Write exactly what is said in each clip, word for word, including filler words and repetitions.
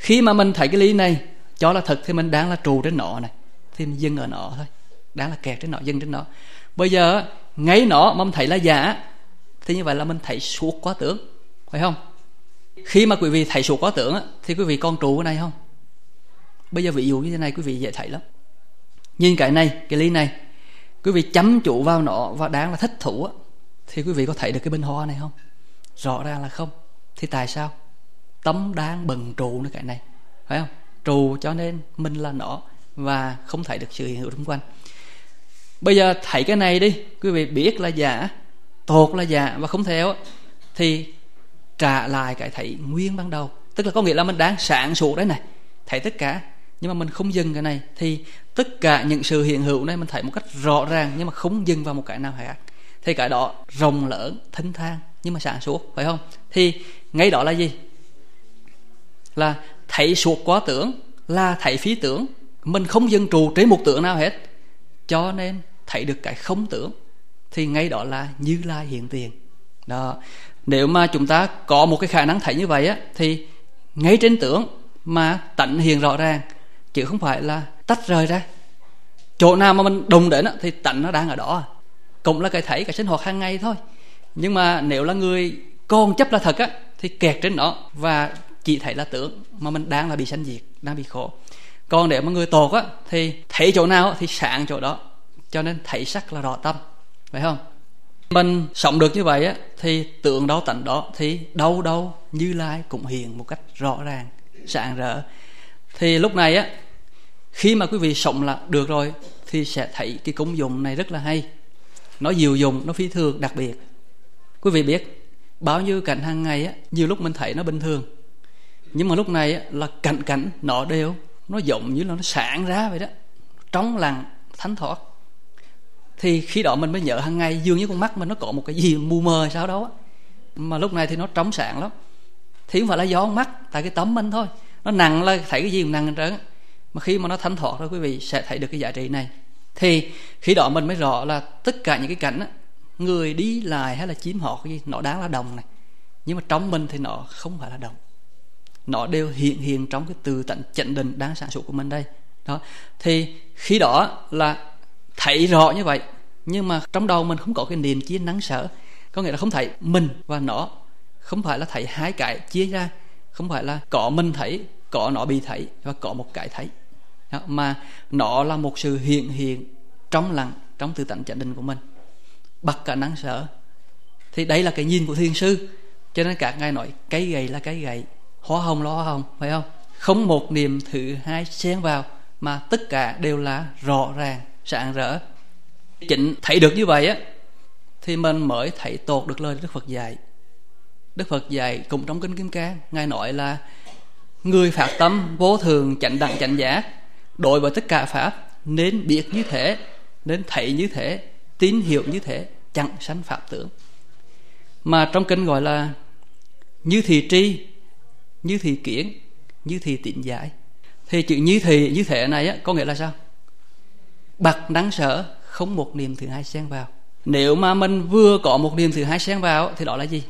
Khi mà mình thấy cái ly này cho là thật thì mình đang là trụ trên nó này, thì mình dừng ở nó thôi, đang là kẹt trên nó, dừng trên nó. Bây giờ ngay nó mà mình thấy là giả thì như vậy là mình thấy suốt quá tưởng, phải không? Khi mà quý vị thấy suốt quá tưởng thì quý vị còn trụ cái này không? Bây giờ ví dụ như thế này quý vị dễ thấy lắm. Nhìn cái này, cái ly này, quý vị chăm chú vào nó và đáng là thích thú thì quý vị có thấy được cái bình hoa này không? Rõ ràng là không. Thì tại sao? Tấm đang bần trụ nữa cái này, phải không? Trụ cho nên mình là nó và không thấy được sự hiện hữu xung quanh. Bây giờ thấy cái này đi, quý vị biết là giả, tột là giả và không theo thì trả lại cái thấy nguyên ban đầu. Tức là có nghĩa là mình đang sáng suốt đấy này, thấy tất cả, nhưng mà mình không dừng cái này thì tất cả những sự hiện hữu này mình thấy một cách rõ ràng nhưng mà không dừng vào một cái nào khác. Thì cái đó rộng lớn, thênh thang nhưng mà sáng suốt, phải không? Thì ngay đó là gì? Là thấy suốt quá tưởng, là thấy phi tưởng. Mình không dừng trụ trên một tưởng nào hết, cho nên thấy được cái không tưởng. Thì ngay đó là Như Lai hiện tiền đó. Nếu mà chúng ta có một cái khả năng thấy như vậy á, thì ngay trên tưởng mà tận hiện rõ ràng, chứ không phải là tách rời ra. Chỗ nào mà mình đụng đến á, thì tận nó đang ở đó, cũng là cái thấy, cái sinh hoạt hàng ngày thôi. Nhưng mà nếu là người còn chấp là thật á, thì kẹt trên nó và chỉ thấy là tưởng, mà mình đang là bị sanh diệt, đang bị khổ. Còn nếu mà người tột á, thì thấy chỗ nào thì sáng chỗ đó, cho nên thấy sắc là rõ tâm, phải không? Mình sống được như vậy á, thì tưởng đâu tận đó, thì đâu đâu Như Lai cũng hiện một cách rõ ràng, sáng rỡ. Thì lúc này á, khi mà quý vị sống là được rồi, thì sẽ thấy cái công dụng này rất là hay. Nó diệu dụng, nó phi thường, đặc biệt. Quý vị biết, bao nhiêu cảnh hàng ngày á, nhiều lúc mình thấy nó bình thường, nhưng mà lúc này á, là cảnh cảnh nó đều, nó giống như là nó sáng ra vậy đó, trong lặng, thánh thoát. Thì khi đó mình mới nhớ hàng ngày dường như con mắt mình nó có một cái gì mù mờ sao đó, mà lúc này thì nó trong sáng lắm. Thì không phải là do con mắt, tại cái tấm mình thôi, nó nặng là thấy cái gì cũng nặng hết trơn. Mà khi mà nó thanh thoát rồi quý vị sẽ thấy được cái giá trị này. Thì khi đó mình mới rõ là tất cả những cái cảnh á, người đi lại hay là chim hót cái gì, nó đáng là đồng này, nhưng mà trong mình thì nó không phải là đồng. Nó đều hiện hiện trong cái từ tận chánh định đáng sáng suốt của mình đây đó. Thì khi đó là thấy rõ như vậy, nhưng mà trong đầu mình không có cái niệm chia nắng sở. Có nghĩa là không thấy mình và nó, không phải là thấy hai cái chia ra, không phải là có mình thấy, có nó bị thấy và có một cái thấy đó, mà nó là một sự hiện hiện trong lặng, trong từ tận chánh định của mình, bật cả nắng sở. Thì đây là cái nhìn của thiền sư. Cho nên các ngài nói cái gậy là cái gậy, hoa hồng là hoa hồng, phải không? Không một niệm thứ hai xen vào, mà tất cả đều là rõ ràng, sáng rỡ. Chính thấy được như vậy á, thì mình mới thấy tột được lời Đức Phật dạy. Đức Phật dạy cùng trong Kinh Kim Cang, ngài nói là người phát tâm vô thường chánh đẳng chánh giác, đối với tất cả pháp nên biết như thế, nên thấy như thế, tín hiệu như thế, chẳng sanh pháp tưởng. Mà trong kinh gọi là như thị tri, như thị kiến, như thị tín giải. Thì chữ như thị như thế này á, có nghĩa là sao? Bậc năng sở, không một niệm thứ hai xen vào. Nếu mà mình vừa có một niệm thứ hai xen vào thì đó là gì?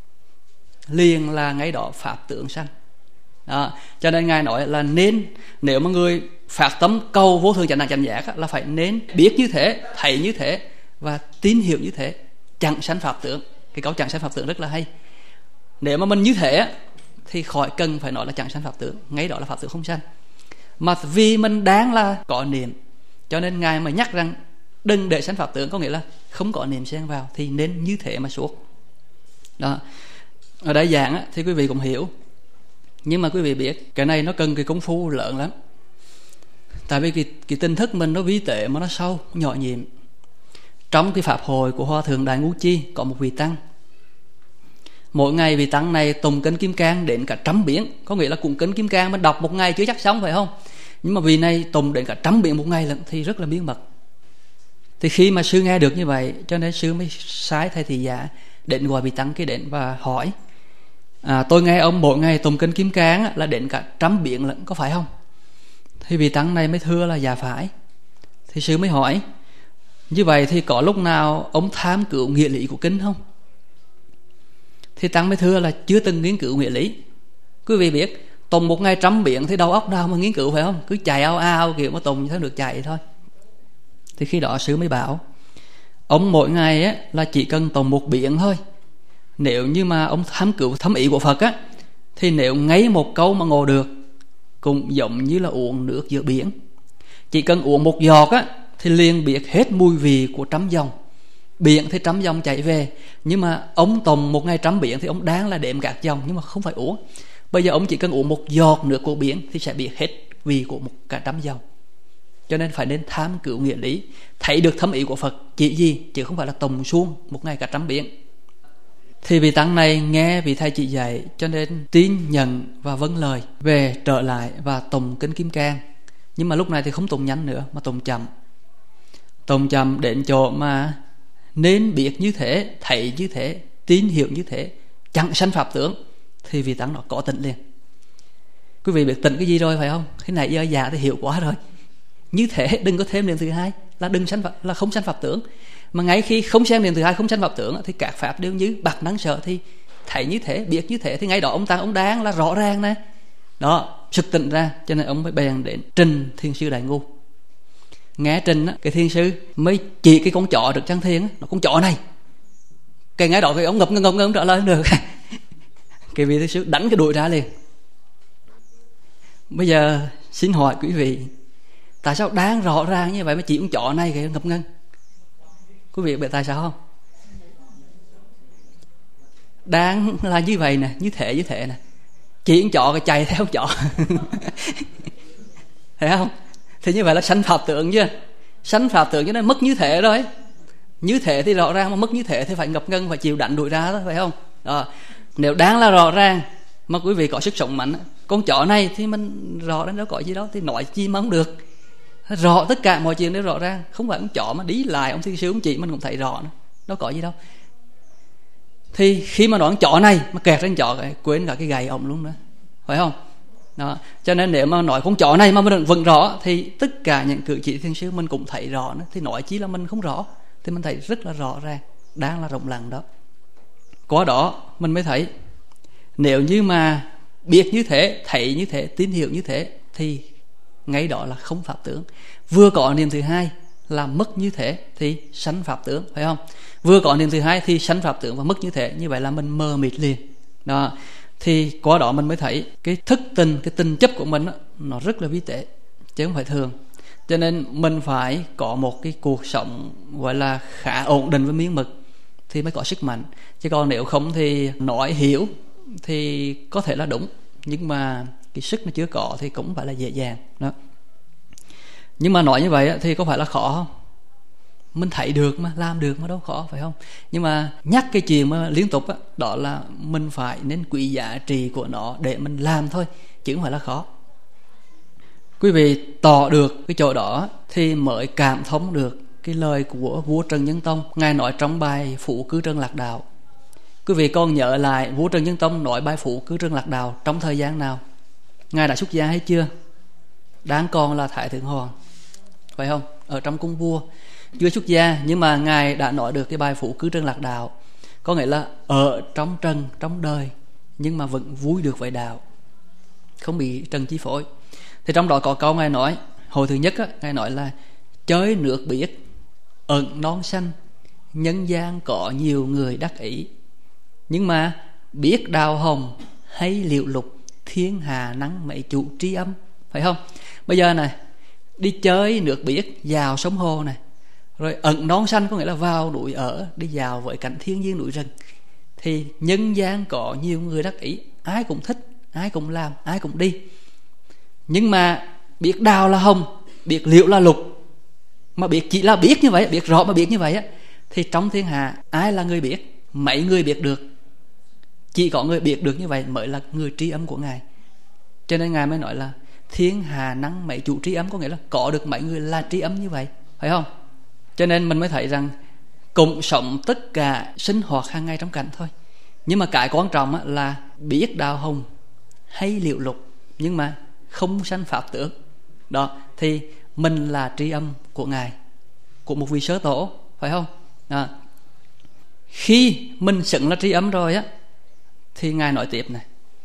Liền là ngay đó pháp tưởng sanh đó. Cho nên ngài nói là nên, nếu mà người phát tâm cầu vô thường chánh đẳng chánh giác á, là phải nên biết như thế, thấy như thế và tín hiệu như thế, chẳng sanh pháp tưởng. Cái câu chẳng sanh pháp tưởng rất là hay. Nếu mà mình như thế á, thì khỏi cần phải nói là chẳng sanh pháp tưởng, ngay đó là pháp tưởng không sanh. Mà vì mình đáng là có niệm, cho nên ngài mà nhắc rằng đừng để sanh pháp tưởng, có nghĩa là không có niệm xen vào, thì nên như thế mà suốt đó. Ở đây giảng á, thì quý vị cũng hiểu, nhưng mà quý vị biết cái này nó cần cái công phu lớn lắm. Tại vì cái, cái tinh thức mình nó vi tế mà nó sâu, nhỏ nhiệm. Trong cái pháp hội của Hòa Thượng Đại Ngũ Chi có một vị tăng, mỗi ngày vị tăng này tụng Kinh Kim Cang đến cả trăm biến. Có nghĩa là cũng Kinh Kim Cang mình đọc một ngày chưa chắc xong, phải không? Nhưng mà vị này tụng đến cả trăm biến một ngày lận, thì rất là bí mật. Thì khi mà sư nghe được như vậy, cho nên sư mới sai thầy thị giả đến gọi vị tăng kia đến và hỏi, à, tôi nghe ông mỗi ngày tụng Kinh Kim Cang là đến cả trăm biến lận, có phải không? Thì vị tăng này mới thưa là dạ phải. Thì sư mới hỏi, như vậy thì có lúc nào ông tham cứu nghĩa lý của kinh không? Thì tăng mới thưa là chưa từng nghiên cứu nghĩa lý. Quý vị biết tùng một ngày trăm biển thì đầu óc nào mà nghiên cứu, phải không? Cứ chạy ao ao kiểu mà tùng như thế được chạy thôi. Thì khi đó sư mới bảo ông mỗi ngày á là chỉ cần tùng một biển thôi. Nếu như mà ông tham cứu thấm ý của Phật á, thì nếu ngay một câu mà ngộ được cũng giống như là uống nước giữa biển. Chỉ cần uống một giọt á thì liền biết hết mùi vị của trăm dòng. Biển thì trăm dòng chảy về, nhưng mà ông tùng một ngày trăm biển thì ông đáng là đếm các dòng, nhưng mà không phải uống. Bây giờ ông chỉ cần uống một giọt nước của biển thì sẽ biết hết vị của một cả trăm dòng. Cho nên phải nên tham cứu nghĩa lý, thấy được thâm ý của Phật chỉ gì, chứ không phải là tùng suông một ngày cả trăm biển. Thì vị tăng này nghe vị thầy chỉ dạy, cho nên tin nhận và vâng lời, về trở lại và tùng kinh Kim Cang. Nhưng mà lúc này thì không tùng nhanh nữa mà tùng chậm. Tùng chậm đến chỗ mà nên biết như thế, thấy như thế, tin hiểu như thế, chẳng sanh pháp tướng, thì vị tăng nó có tịnh liền. Quý vị biết tịnh cái gì rồi phải không? Cái này giờ già thì hiểu quá rồi. Như thế đừng có thêm niệm thứ hai, là đừng sanh pháp, là không sanh pháp tướng. Mà ngay khi không xem niệm thứ hai, không sanh pháp tướng, thì các pháp đều như bạc nắng sợ. Thì thấy như thế, biết như thế, thì ngay đó ông tăng ông đáng là rõ ràng nè. Đó, sực tỉnh ra. Cho nên ông mới bèn đến trình Thiên sư Đại Ngu. Nghe trình á, cái Thiên sư mới chỉ cái con chó được trang thiên á, nó con chó này. Cái ngay đó cái ông ngập ngập ngập ngập trở lại được. Cái vị Thiên sư đánh cái đuổi ra liền. Bây giờ xin hỏi quý vị, tại sao đáng rõ ràng như vậy mà chỉ con chó này cái ngập ngừng? Quý vị biết tại sao không? Đáng là như vậy nè, như thế như thế nè, chỉ con chó cái chạy theo con chó. Thấy không? Thì như vậy là sanh pháp tượng chưa? Sanh pháp tượng cho nên mất như thế rồi. Như thế thì rõ ràng, mà mất như thế thì phải ngập ngừng, phải chịu đánh đuổi ra đó, phải không? Đó. Nếu đáng là rõ ràng mà quý vị có sức sống mạnh, con chó này thì mình rõ ràng đâu có gì đó, thì nói chi mà không được. Rõ tất cả mọi chuyện đều rõ ràng. Không phải con chó mà đi lại ông Thiên sư ông chị mình cũng thấy rõ nữa, đâu có gì đâu. Thì khi mà nói con chó này mà kẹt trên chó cái quên cả cái gậy ông luôn nữa, phải không? Đó. Cho nên nếu mà nói con chó này mà mình vẫn rõ, thì tất cả những cử chỉ Thiên sư mình cũng thấy rõ nữa. Thì nói chí là mình không rõ, thì mình thấy rất là rõ ràng, đang là rộng lặng đó. Qua đó mình mới thấy, nếu như mà biết như thế, thấy như thế, tín hiệu như thế, thì ngay đó là không pháp tướng. Vừa có niệm thứ hai là mất như thế thì sanh pháp tướng, phải không? Vừa có niệm thứ hai thì sanh pháp tướng và mất như thế. Như vậy là mình mờ mịt liền đó. Thì qua đó mình mới thấy cái thức tình, cái tình chấp của mình đó, nó rất là vi tế, chứ không phải thường. Cho nên mình phải có một cái cuộc sống gọi là khá ổn định với miếng mực thì mới có sức mạnh. Chứ còn nếu không thì nói hiểu thì có thể là đúng, nhưng mà cái sức nó chưa có thì cũng phải là dễ dàng đó. Nhưng mà nói như vậy thì có phải là khó không? Mình thấy được mà, làm được mà đâu khó, phải không? Nhưng mà nhắc cái chuyện mà liên tục đó, đó là mình phải nên quý giá trị của nó để mình làm thôi, chứ không phải là khó. Quý vị tỏ được cái chỗ đó thì mới cảm thông được cái lời của vua Trần Nhân Tông. Ngài nói trong bài Phủ Cư Trân Lạc Đạo. Quý vị còn nhớ lại vua Trần Nhân Tông nói bài Phủ Cư Trân Lạc Đạo trong thời gian nào? Ngài đã xuất gia hay chưa? Đang còn là Thái Thượng Hoàng, phải không? Ở trong cung vua chưa xuất gia, nhưng mà Ngài đã nói được cái bài Phủ Cư Trân Lạc Đạo. Có nghĩa là ở trong trần, trong đời, nhưng mà vẫn vui được với đạo, không bị trần chi phối. Thì trong đó có câu Ngài nói, hồi thứ nhất á, Ngài nói là chơi nước biết, ẩn non xanh, nhân gian có nhiều người đắc ý, nhưng mà biết đào hồng hay liệu lục, thiên hà nắng mấy chủ tri âm, phải không? Bây giờ này, đi chơi nước biết, vào sông hồ này, rồi ẩn non xanh có nghĩa là vào núi ở, đi vào với cảnh thiên nhiên núi rừng, thì nhân gian có nhiều người đắc ý, ai cũng thích, ai cũng làm, ai cũng đi. Nhưng mà biết đào là hồng, biết liệu là lục, mà biết chỉ là biết như vậy, biết rõ mà biết như vậy á, thì trong thiên hạ ai là người biết? Mấy người biết được. Chỉ có người biết được như vậy mới là người tri âm của Ngài. Cho nên Ngài mới nói là thiên hà năng mấy chủ tri âm, có nghĩa là có được mấy người là tri âm như vậy, phải không? Cho nên mình mới thấy rằng cùng sống tất cả sinh hoạt hàng ngày trong cảnh thôi. Nhưng mà cái quan trọng là biết đào hồng hay liệu lục, nhưng mà không sanh pháp tướng. Đó, thì mình là tri âm của Ngài, của một vị sớ tổ, phải không? Đó. Khi mình xứng là tri âm rồi á, thì Ngài nói tiếp này,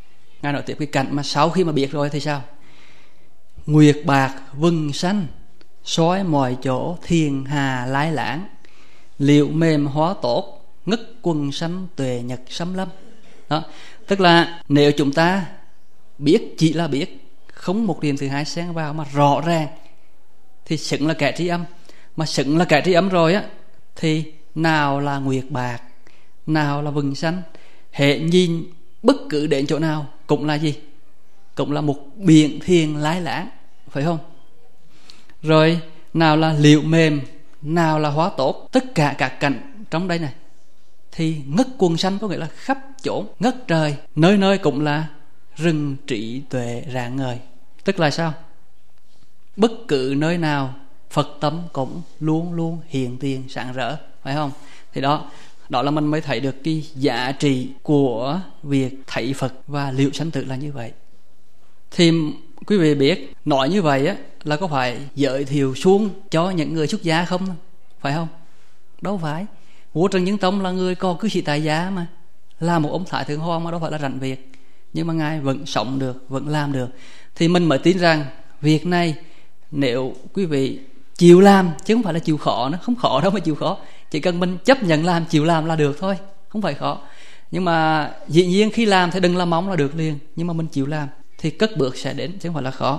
Ngài nói tiếp cái cảnh mà sau khi mà biết rồi thì sao? Nguyệt bạc vừng xanh, sói mọi chỗ thiên hà lái lãng, liệu mềm hóa tốt, ngất quần xanh tuệ nhật xâm lâm. Đó, tức là nếu chúng ta biết, chỉ là biết, không một điểm thứ hai xen vào mà rõ ràng, thì xứng là kẻ tri âm. Mà xứng là kẻ tri âm rồi á, thì nào là nguyệt bạc, nào là vừng xanh, hệ nhìn bất cứ đến chỗ nào cũng là gì? Cũng là một biển thiền lái lãng, phải không? Rồi nào là liệu mềm, nào là hóa tốt, tất cả các cảnh trong đây này thì ngất quần xanh, có nghĩa là khắp chốn ngất trời, nơi nơi cũng là rừng trí tuệ rạng ngời. Tức là sao? Bất cứ nơi nào Phật tâm cũng luôn luôn hiện tiền sáng rỡ, phải không? Thì đó, đó là mình mới thấy được cái giá trị của việc thấy Phật và liệu sanh tử là như vậy. Thì quý vị biết, nói như vậy á là có phải giới thiệu xuống cho những người xuất gia không? Phải không? Đâu phải. Vua Trần Nhân Tông là người còn cư sĩ tại gia mà, là một ông Thái Thượng Hoàng mà đâu phải là rảnh việc, nhưng mà Ngài vẫn sống được, vẫn làm được. Thì mình mới tin rằng việc này nếu quý vị chịu làm, chứ không phải là chịu khó nữa, không khó đâu mà chịu khó, chỉ cần mình chấp nhận làm, chịu làm là được thôi, không phải khó. Nhưng mà dĩ nhiên khi làm thì đừng là mong là được liền, nhưng mà mình chịu làm thì cất bước sẽ đến, chứ không phải là khó.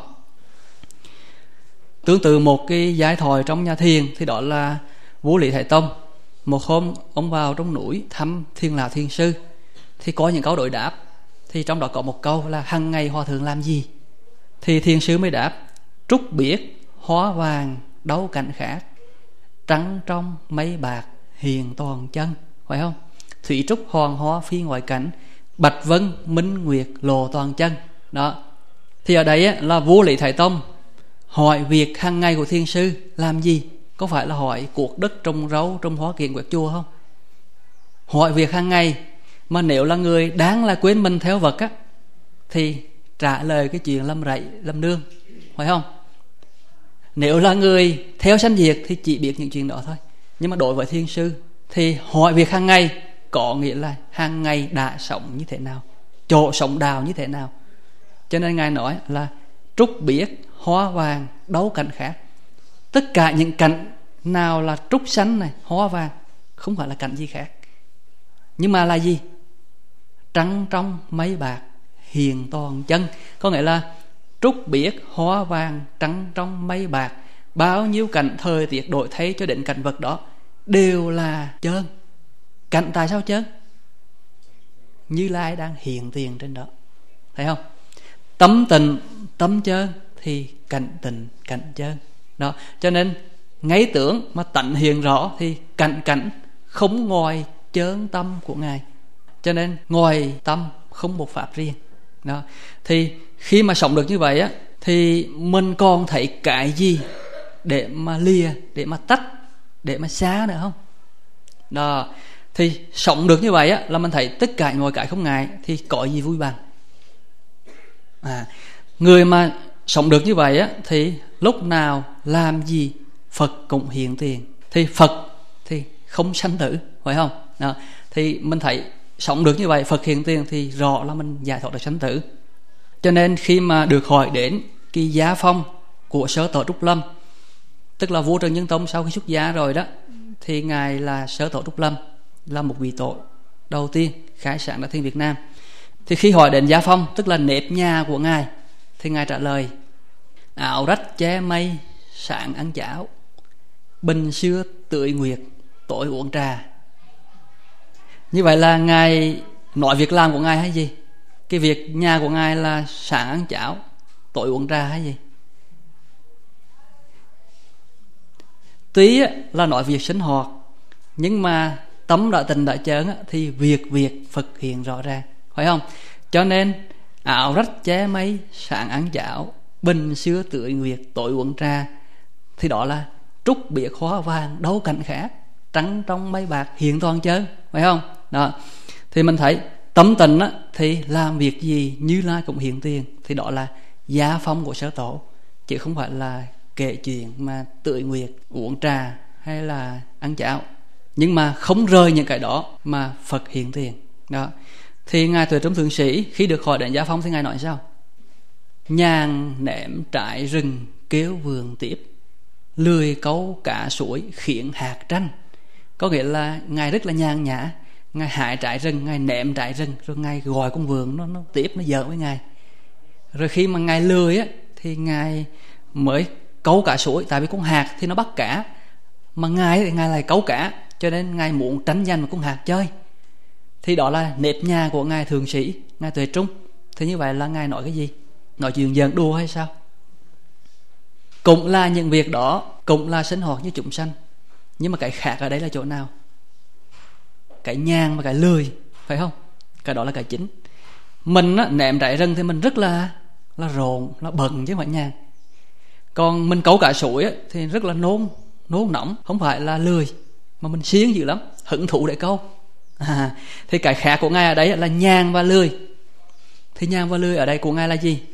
Tương tự một cái giai thoại trong nhà thiền thì đó là vua Lý Thái Tông. Một hôm ông vào trong núi thăm Thiên Lão Thiền Sư, thì có những câu đối đáp. Thì trong đó có một câu là hằng ngày hòa thượng làm gì? Thì Thiền Sư mới đáp: trúc biết hóa vàng đấu cảnh khác, trắng trong mây bạc hiền toàn chân. Phải không? Thủy trúc hoàng hóa phi ngoại cảnh, bạch vân minh nguyệt lộ toàn chân. Đó. Thì ở đây á, là vua Lý Thái Tông hỏi việc hàng ngày của Thiền Sư làm gì? Có phải là hỏi cuộc đất trồng rau, trồng hoa kiển quét chùa không? Hỏi việc hàng ngày. Mà nếu là người đáng là quên mình theo vật á, thì trả lời cái chuyện lâm rẫy, lâm nương, phải không? Nếu là người theo sanh diệt thì chỉ biết những chuyện đó thôi. Nhưng mà đối với Thiền Sư thì hỏi việc hàng ngày có nghĩa là hàng ngày đã sống như thế nào, chỗ sống đào như thế nào. Cho nên Ngài nói là trúc biết hóa vàng đấu cảnh khác. Tất cả những cảnh nào là trúc xanh này, hóa vàng, không phải là cảnh gì khác, nhưng mà là gì? Trắng trong mây bạc hiền toàn chân. Có nghĩa là trúc biết hóa vàng, trắng trong mây bạc, bao nhiêu cảnh thời tiết đổi thay cho đến cảnh vật đó đều là trơn. Cảnh tại sao trơn? Như Lai đang hiện tiền trên đó, thấy không? Tâm tịnh tâm trơn thì cảnh tịnh cảnh trơn. Đó, cho nên ngay tưởng mà tận hiện rõ thì cảnh cảnh không ngoài chơn tâm của Ngài. Cho nên ngoài tâm không một pháp riêng. Đó, thì khi mà sống được như vậy á, thì mình còn thấy cái gì để mà lìa, để mà tách, để mà xa nữa không? Đó, thì sống được như vậy á là mình thấy tất cả mọi cái không ngại, thì có gì vui bằng. À, người mà sống được như vậy á thì lúc nào làm gì Phật cũng hiện tiền. Thì Phật thì không sanh tử, phải không? Đó, thì mình thấy sống được như vậy, Phật hiện tiền thì rõ là mình giải thoát được sanh tử. Cho nên khi mà được hỏi đến cái giá phong của Sở Tổ Trúc Lâm, tức là vua Trần Nhân Tông sau khi xuất gia rồi đó, thì Ngài là Sở Tổ Trúc Lâm, là một vị tổ đầu tiên khai sáng Đại Thiên Việt Nam. Thì khi hỏi đến giá phong, tức là nếp nhà của Ngài, thì Ngài trả lời: áo rách che mây, sáng ăn cháo, bình xưa tưới nguyệt, tối uống trà. Như vậy là Ngài nói việc làm của Ngài hay gì? Cái việc nhà của Ngài là sáng ăn cháo, tối uống trà hay gì? Tuy là nói việc sinh hoạt, nhưng mà tấm đã tình đã chớn thì việc việc Phật hiện rõ ràng, phải không? Cho nên áo rách che mây, sáng ăn cháo, bình xưa tưới nguyệt, tối uống trà, thì đó là trúc biệt hóa vàng đấu cảnh khác, trắng trong mây bạc hiện toàn chớn, phải không? Đó, thì mình thấy tấm tình á, thì làm việc gì Như Lai cũng hiện tiền, thì đó là gia phong của Sở Tổ, chứ không phải là kể chuyện mà tưới nguyệt, uống trà hay là ăn cháo. Nhưng mà không rời những cái đó mà Phật hiện tiền. Đó, Thì Ngài Tuệ Trung Thượng Sĩ khi được hỏi đến Gia Phong thì Ngài nói sao? Nhàn ném trại rừng kêu vườn tiếp, lười câu cá suối khiến hạt tranh. Có nghĩa là Ngài rất là nhàn nhã, Ngài hại trại rừng, Ngài ném trại rừng, rồi Ngài gọi con vườn nó, nó tiếp, nó giỡn với Ngài. Rồi khi mà Ngài lười á, thì Ngài mới câu cá suối, tại vì con hạt thì nó bắt cá, mà Ngài thì Ngài lại câu cá, cho nên Ngài muốn tránh giành một con hạt chơi. Thì đó là nếp nhà của Ngài Thượng Sĩ, Ngài Tuệ Trung. Thì như vậy là Ngài nói cái gì? Nói chuyện giỡn đùa hay sao? Cũng là những việc đó, cũng là sinh hoạt như chúng sanh, nhưng mà cái khác ở đây là chỗ nào? Cái nhàn và cái lười, phải không? Cái đó là cái chính. Mình á, ném trại rừng thì mình rất là là rộn, là bận chứ không phải nhàn. Còn mình câu cá suối á, thì rất là nôn nôn nóng, không phải là lười, mà mình siêng dữ lắm, hứng thú để câu. À, thì cái khác của Ngài ở đây là nhàn và lười. Thì nhàn và lười ở đây của Ngài là gì?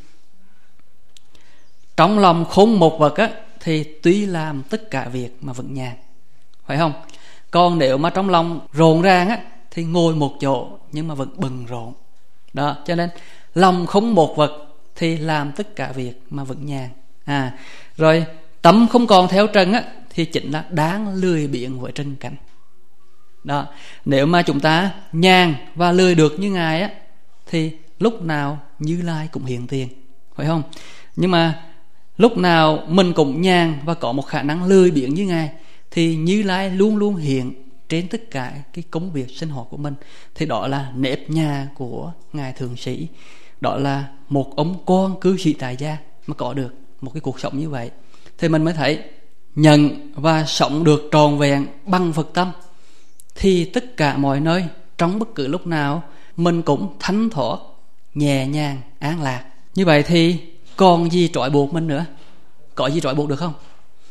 Trong lòng không một vật á, thì tuy làm tất cả việc mà vẫn nhàn, phải không? Còn nếu mà trong lòng rộn ràng á, thì ngồi một chỗ nhưng mà vẫn bận rộn. Đó, cho nên lòng không một vật thì làm tất cả việc mà vẫn nhàn. À, rồi tâm không còn theo trần á, thì chính là đáng lười biếng với trần cảnh. Đó, nếu mà chúng ta nhàn và lười được như Ngài á, thì lúc nào Như Lai cũng hiện tiền, phải không? Nhưng mà lúc nào mình cũng nhàn và có một khả năng lười biếng như Ngài, thì Như Lai luôn luôn hiện trên tất cả cái công việc sinh hoạt của mình. Thì đó là nếp nhà của Ngài Thượng Sĩ. Đó là một ông con cư sĩ tại gia mà có được một cái cuộc sống như vậy. Thì mình mới thấy nhận và sống được tròn vẹn bằng Phật tâm, thì tất cả mọi nơi, trong bất cứ lúc nào, mình cũng thánh thoát, nhẹ nhàng, an lạc. Như vậy thì còn gì trói buộc mình nữa? Có gì trói buộc được không?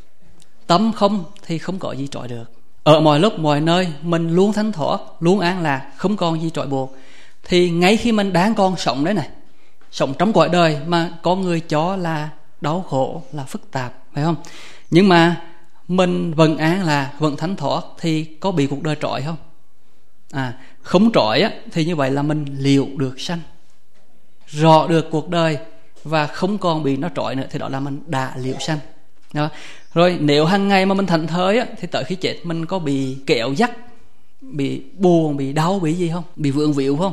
Tâm không thì không có gì trói được. Ở mọi lúc mọi nơi mình luôn thánh thoát, luôn an lạc, không còn gì trói buộc. Thì ngay khi mình đang còn sống đấy này, sống trong cõi đời mà có người cho là đau khổ, là phức tạp, phải không? Nhưng mà mình vẫn an lạc, vẫn thánh thoát, thì có bị cuộc đời trói không? À, không trói á, thì như vậy là mình liệu được sanh, rõ được cuộc đời và không còn bị nó trói nữa, thì đó là mình đã liệu sanh. Đó. Rồi nếu hàng ngày mà mình thảnh thơi á, thì tới khi chết mình có bị kéo dắt, bị buồn, bị đau, bị gì không? Bị vướng víu không?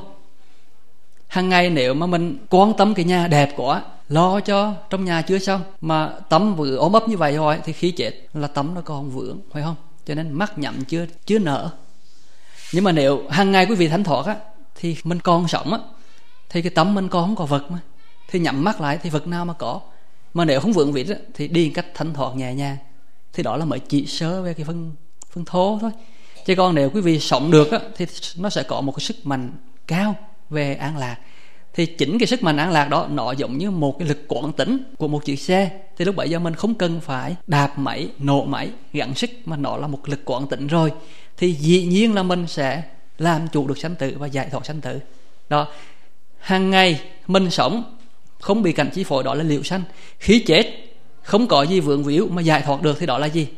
Hàng ngày nếu mà mình quan tâm cái nhà đẹp quá, lo cho trong nhà chưa xong, mà tấm vừa ốm ấp như vậy rồi, thì khi chết là tấm nó còn vướng, phải không? Cho nên mắt nhắm chưa chưa nở. Nhưng mà nếu hàng ngày quý vị thánh thoát á, thì mình còn sống á, thì cái tấm mình còn không có vật mà, thì nhắm mắt lại thì vật nào mà có. Mà nếu không vướng víu á, thì đi cách thánh thoát nhẹ nhàng. Thì đó là mới chỉ sơ về cái phần phần thô thôi. Chứ còn nếu quý vị sống được á, thì nó sẽ có một cái sức mạnh cao về an lạc. Thì chính cái sức mạnh an lạc đó nó giống như một cái lực quán tính của một chiếc xe. Thì lúc bấy giờ mình không cần phải đạp máy, nổ máy, gắng sức, mà nó là một lực quán tính rồi, thì dĩ nhiên là mình sẽ làm chủ được sanh tử và giải thoát sanh tử. Đó, hàng ngày mình sống không bị cảnh chi phối, đó là liệu sanh. Khi chết không có gì vướng víu mà giải thoát được, thì đó là gì?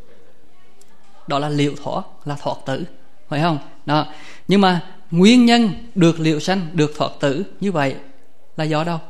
Đó là liệu thoát, là thoát tử, phải không? Đó. Nhưng mà nguyên nhân được liệu sanh, được thoát tử như vậy là do đâu?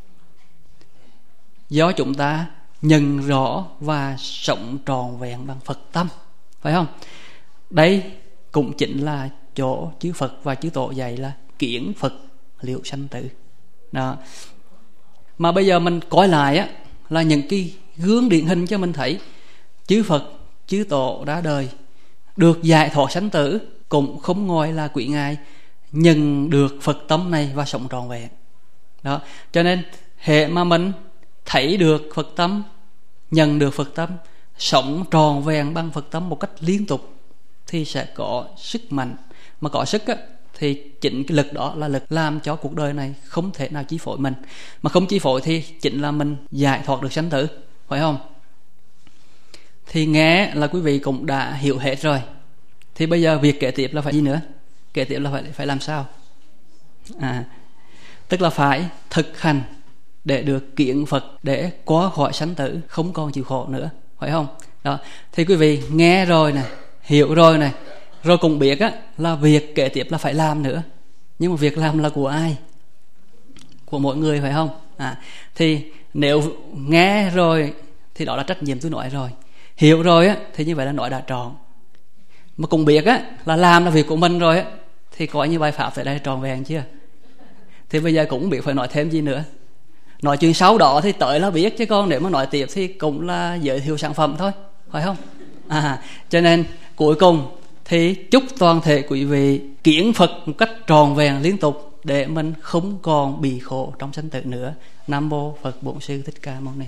Do chúng ta nhận rõ và sống tròn vẹn bằng Phật tâm, phải không? Đây cũng chính là chỗ chư Phật và chư Tổ dạy là kiển Phật liệu sanh tử. Đó. Mà bây giờ mình coi lại á, là những cái gương điển hình cho mình thấy chư Phật, chư Tổ ra đời được giải thoát sanh tử, cũng không ngoài là quý ngài nhận được Phật tâm này và sống tròn vẹn. Đó, cho nên hệ mà mình thấy được Phật tâm, nhận được Phật tâm, sống tròn vẹn bằng Phật tâm một cách liên tục, thì sẽ có sức mạnh. Mà có sức á, thì chính cái lực đó là lực làm cho cuộc đời này không thể nào chi phối mình. Mà không chi phối thì chính là mình giải thoát được sanh tử, phải không? Thì nghe là quý vị cũng đã hiểu hết rồi. Thì bây giờ việc kế tiếp là phải gì nữa? Kế tiếp là phải, phải làm sao? À, tức là phải thực hành để được kiển Phật, để qua khỏi sanh tử, không còn chịu khổ nữa, phải không? Đó. Thì quý vị nghe rồi này, hiểu rồi này, rồi cũng biết á, là việc kế tiếp là phải làm nữa. nhưng mà việc làm là của ai? Của mỗi người, phải không? À, thì nếu nghe rồi thì đó là trách nhiệm tôi nói rồi, hiểu rồi á thì như vậy là nói đã tròn. Mà cũng biết á là làm là việc của mình rồi á thì coi như bài pháp tại đây tròn vẹn chưa? Thì bây giờ cũng biết phải nói thêm gì nữa. Nói chuyện sau đó thì tới là biết, chứ còn nếu mà nói tiếp thì cũng là giới thiệu sản phẩm thôi, phải không? À, cho nên cuối cùng thì chúc toàn thể quý vị kiến Phật một cách tròn vẹn liên tục để mình không còn bị khổ trong sanh tử nữa. Nam mô Phật Bổn Sư Thích Ca Mâu Ni.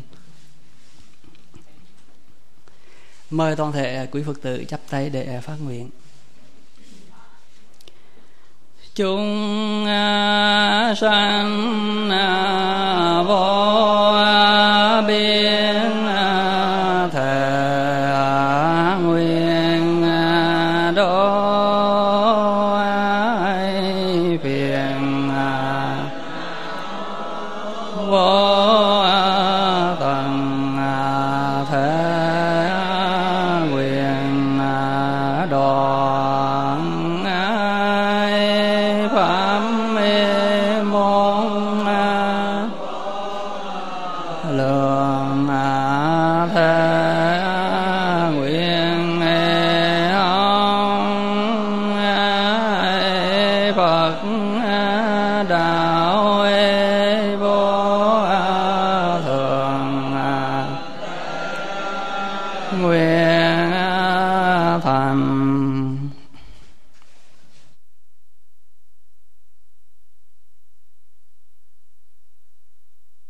Mời toàn thể quý Phật tử chắp tay để phát nguyện. Chúng sanh vô biên thể nguyện độ ai phiền vô tận thế nguyện đoạn ai pháp mê môn lượng thế nguyện ông Phật đạo vô thường nguyện thành